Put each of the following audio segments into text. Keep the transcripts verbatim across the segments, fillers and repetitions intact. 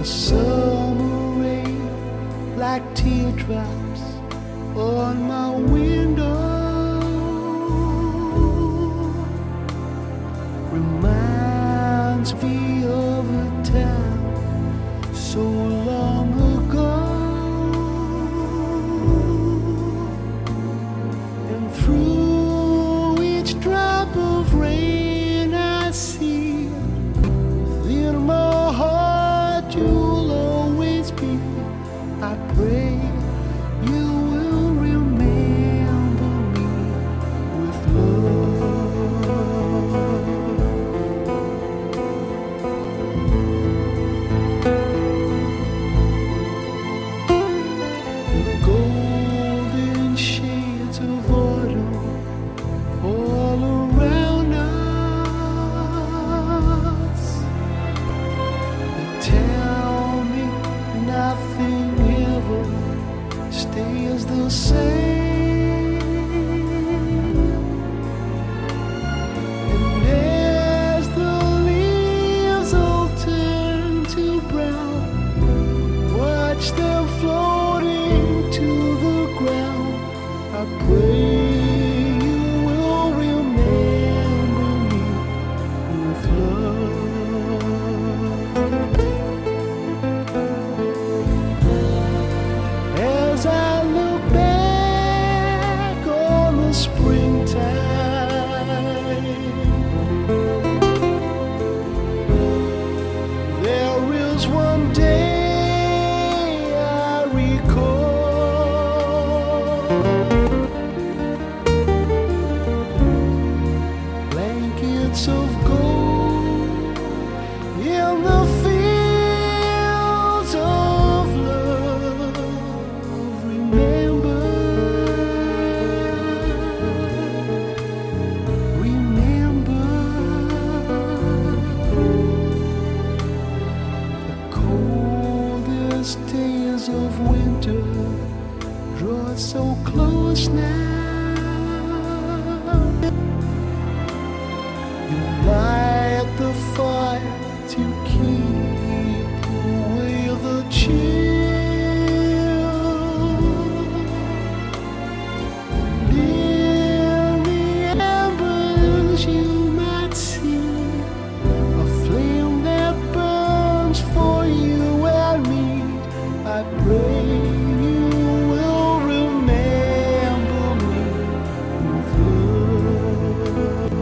The summer rain like teardrops on my window reminds me of a time so long ago, and through each drop of rain I see within my heart you'll always be. I pray you will remember me with love. The golden shades of autumn all around us, they tell me nothing ever stays the same. And as the leaves all turn to brown, watch them floating to the ground. I pray you will remember me with love. As I look back on the springtime, there is one day I recall, blankets of gold in the fields of love. Remember, remember the coldest days of winter draw so close now. You light the fire to keep away the chill. In the embers you might see a flame that burns for you and me. I pray you will remember me with love.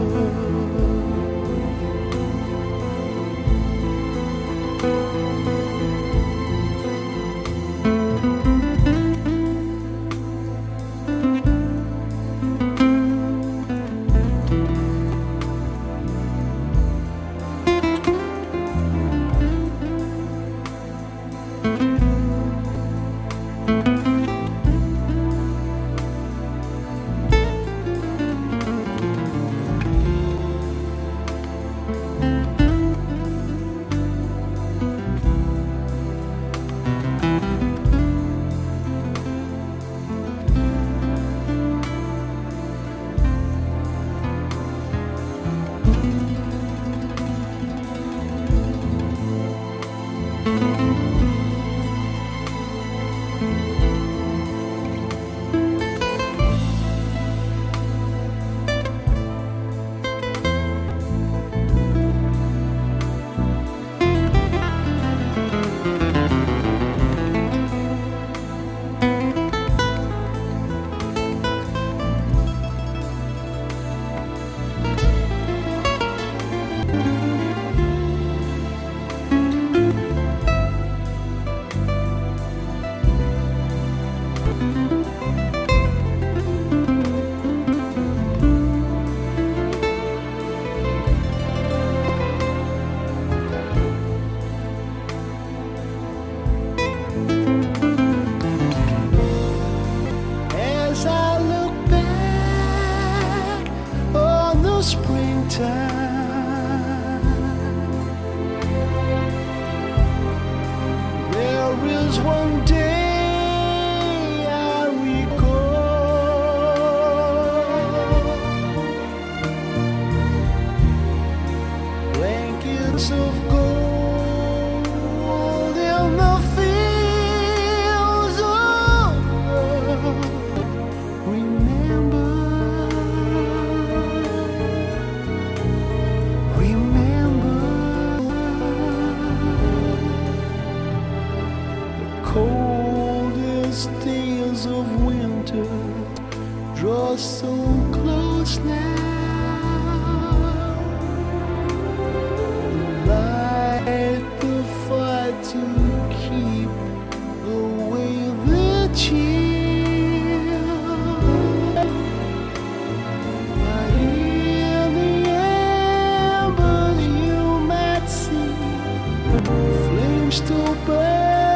As I look back on the springtime, there is one day I recall, blankets of gold in Flames still burn.